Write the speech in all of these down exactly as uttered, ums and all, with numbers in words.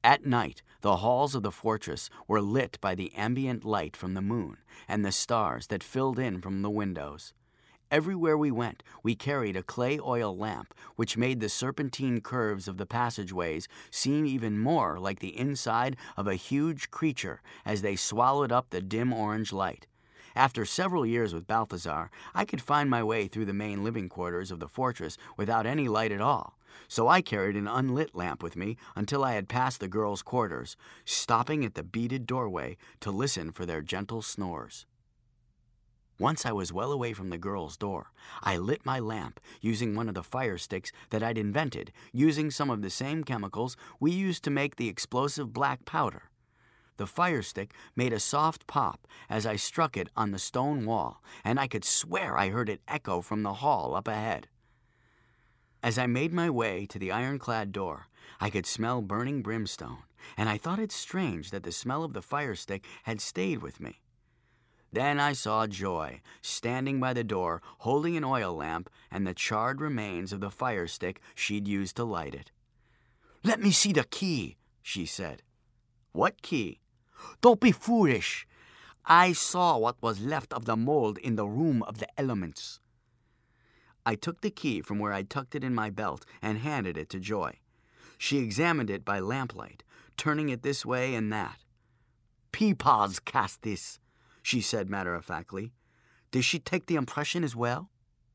At night, the halls of the fortress were lit by the ambient light from the moon and the stars that filled in from the windows. Everywhere we went, we carried a clay oil lamp, which made the serpentine curves of the passageways seem even more like the inside of a huge creature as they swallowed up the dim orange light. After several years with Balthazar, I could find my way through the main living quarters of the fortress without any light at all, so I carried an unlit lamp with me until I had passed the girls' quarters, stopping at the beaded doorway to listen for their gentle snores. Once I was well away from the girls' door, I lit my lamp using one of the fire sticks that I'd invented, using some of the same chemicals we used to make the explosive black powder. The fire stick made a soft pop as I struck it on the stone wall, and I could swear I heard it echo from the hall up ahead. As I made my way to the ironclad door, I could smell burning brimstone, and I thought it strange that the smell of the fire stick had stayed with me. Then I saw Joy standing by the door holding an oil lamp and the charred remains of the fire stick she'd used to light it. "Let me see the key," she said. "What key?" "Don't be foolish. I saw what was left of the mold in the room of the elements." I took the key from where I'd tucked it in my belt and handed it to Joy. She examined it by lamplight, turning it this way and that. "Peapods cast this," she said matter-of-factly. "Did she take the impression as well?"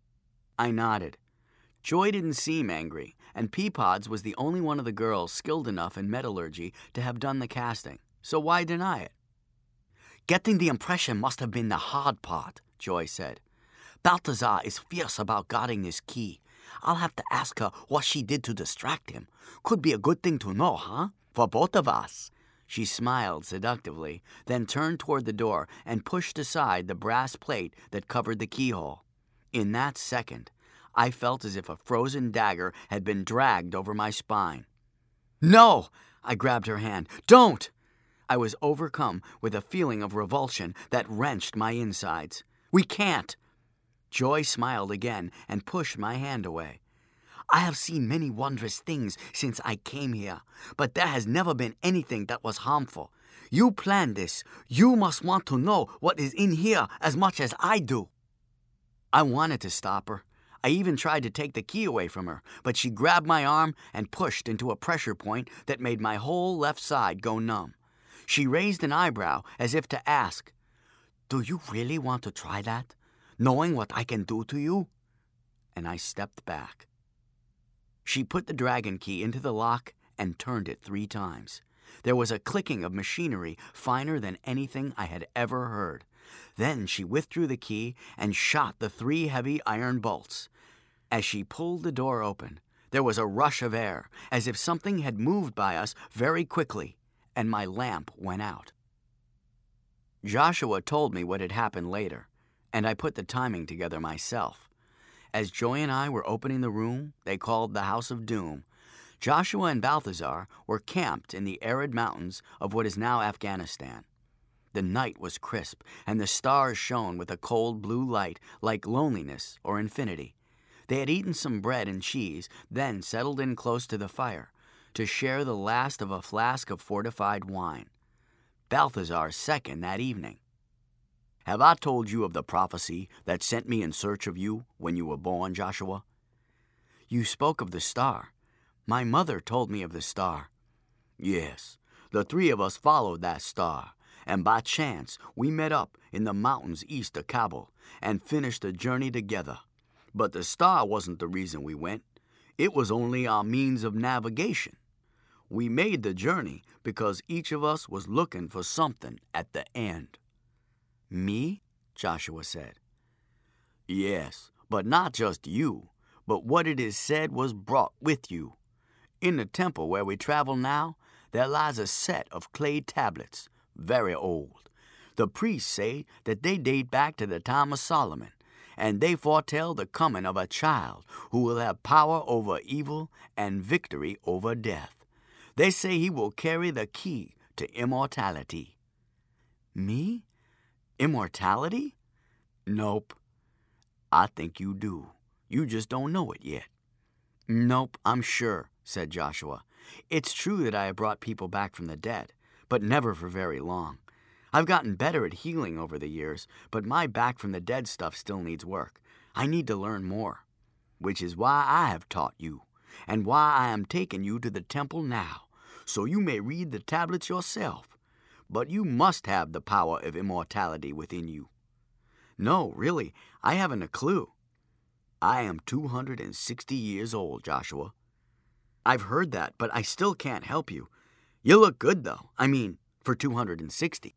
I nodded. Joy didn't seem angry, and Peapods was the only one of the girls skilled enough in metallurgy to have done the casting, so why deny it? "Getting the impression must have been the hard part," Joy said. "Balthazar is fierce about guarding this key. I'll have to ask her what she did to distract him. Could be a good thing to know, huh? For both of us." She smiled seductively, then turned toward the door and pushed aside the brass plate that covered the keyhole. In that second, I felt as if a frozen dagger had been dragged over my spine. "No!" I grabbed her hand. "Don't!" I was overcome with a feeling of revulsion that wrenched my insides. "We can't!" Joy smiled again and pushed my hand away. "I have seen many wondrous things since I came here, but there has never been anything that was harmful. You planned this. You must want to know what is in here as much as I do." I wanted to stop her. I even tried to take the key away from her, but she grabbed my arm and pushed into a pressure point that made my whole left side go numb. She raised an eyebrow as if to ask, "Do you really want to try that, knowing what I can do to you?" And I stepped back. She put the dragon key into the lock and turned it three times. There was a clicking of machinery finer than anything I had ever heard. Then she withdrew the key and shot the three heavy iron bolts. As she pulled the door open, there was a rush of air, as if something had moved by us very quickly, and my lamp went out. Joshua told me what had happened later, and I put the timing together myself. As Joy and I were opening the room they called the House of Doom, Joshua and Balthazar were camped in the arid mountains of what is now Afghanistan. The night was crisp, and the stars shone with a cold blue light like loneliness or infinity. They had eaten some bread and cheese, then settled in close to the fire to share the last of a flask of fortified wine. Balthazar's second that evening. "Have I told you of the prophecy that sent me in search of you when you were born, Joshua?" "You spoke of the star. My mother told me of the star." "Yes, the three of us followed that star, and by chance we met up in the mountains east of Kabul and finished the journey together. But the star wasn't the reason we went. It was only our means of navigation. We made the journey because each of us was looking for something at the end." "Me?" Joshua said. "Yes, but not just you, but what it is said was brought with you. In the temple where we travel now, there lies a set of clay tablets, very old. The priests say that they date back to the time of Solomon, and they foretell the coming of a child who will have power over evil and victory over death. They say he will carry the key to immortality." "Me? Immortality?" "Nope. I think you do. You just don't know it yet." "Nope, I'm sure," said Joshua. It's true that I have brought people back from the dead, but never for very long. I've gotten better at healing over the years, but my back from the dead stuff still needs work. I need to learn more, which is why I have taught you, and why I am taking you to the temple now, so you may read the tablets yourself. But you must have the power of immortality within you. No, really, I haven't a clue. I am two hundred sixty years old, Joshua. I've heard that, but I still can't help you. You look good, though. I mean, for two hundred sixty.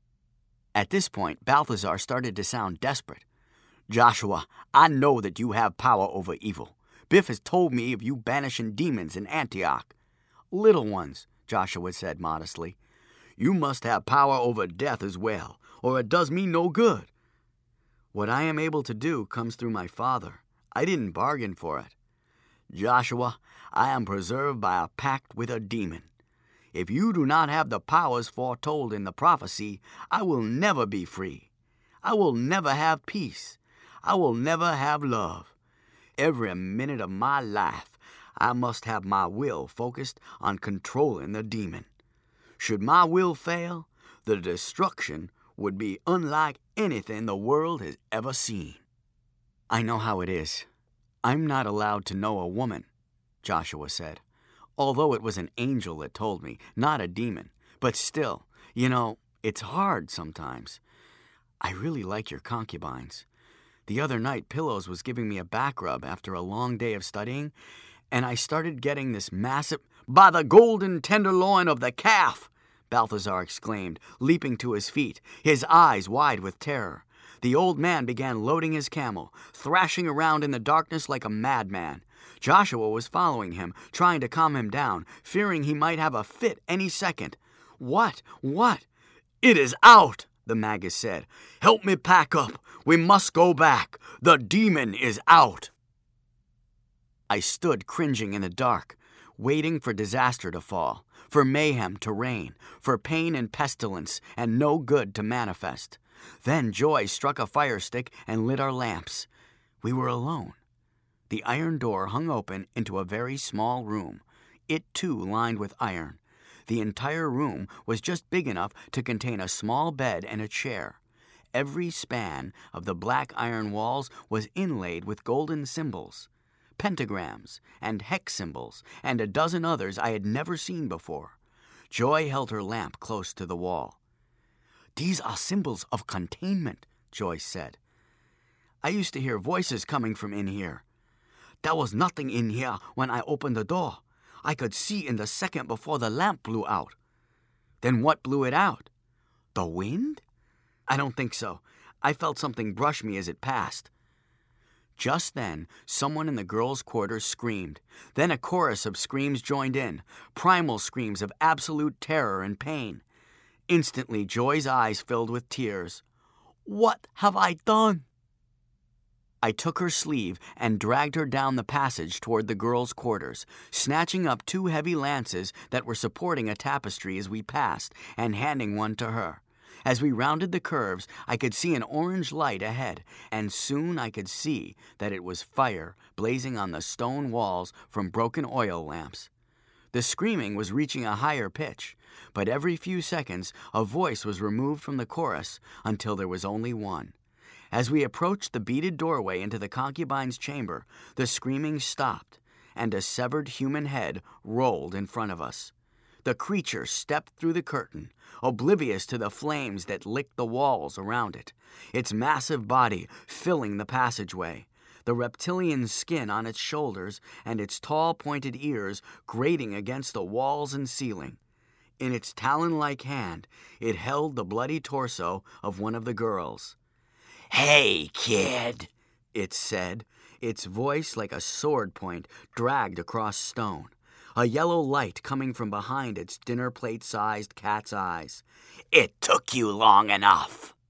At this point, Balthazar started to sound desperate. Joshua, I know that you have power over evil. Biff has told me of you banishing demons in Antioch. Little ones, Joshua said modestly. You must have power over death as well, or it does me no good. What I am able to do comes through my father. I didn't bargain for it. Joshua, I am preserved by a pact with a demon. If you do not have the powers foretold in the prophecy, I will never be free. I will never have peace. I will never have love. Every minute of my life, I must have my will focused on controlling the demon. Should my will fail, the destruction would be unlike anything the world has ever seen. I know how it is. I'm not allowed to know a woman, Joshua said. Although it was an angel that told me, not a demon. But still, you know, it's hard sometimes. I really like your concubines. The other night, Pillows was giving me a back rub after a long day of studying, and I started getting this massive... By the golden tenderloin of the calf! Balthazar exclaimed, leaping to his feet, his eyes wide with terror. The old man began loading his camel, thrashing around in the darkness like a madman. Joshua was following him, trying to calm him down, fearing he might have a fit any second. What? What? It is out, the magus said. Help me pack up. We must go back. The demon is out. I stood cringing in the dark, waiting for disaster to fall, for mayhem to reign, for pain and pestilence and no good to manifest. Then Joy struck a fire stick and lit our lamps. We were alone. The iron door hung open into a very small room, it too lined with iron. The entire room was just big enough to contain a small bed and a chair. Every span of the black iron walls was inlaid with golden symbols, pentagrams and hex symbols, and a dozen others I had never seen before. Joy held her lamp close to the wall. These are symbols of containment, Joyce said. I used to hear voices coming from in here. There was nothing in here when I opened the door. I could see in the second before the lamp blew out. Then what blew it out? The wind? I don't think so. I felt something brush me as it passed. Just then, someone in the girls' quarters screamed. Then a chorus of screams joined in, primal screams of absolute terror and pain. Instantly, Joy's eyes filled with tears. What have I done? I took her sleeve and dragged her down the passage toward the girls' quarters, snatching up two heavy lances that were supporting a tapestry as we passed, and handing one to her. As we rounded the curves, I could see an orange light ahead, and soon I could see that it was fire blazing on the stone walls from broken oil lamps. The screaming was reaching a higher pitch, but every few seconds a voice was removed from the chorus until there was only one. As we approached the beaded doorway into the concubine's chamber, the screaming stopped, and a severed human head rolled in front of us. The creature stepped through the curtain, oblivious to the flames that licked the walls around it, its massive body filling the passageway, the reptilian skin on its shoulders and its tall pointed ears grating against the walls and ceiling. In its talon-like hand, it held the bloody torso of one of the girls. "Hey, kid," it said, its voice like a sword point dragged across stone, a yellow light coming from behind its dinner plate-sized cat's eyes. "It took you long enough."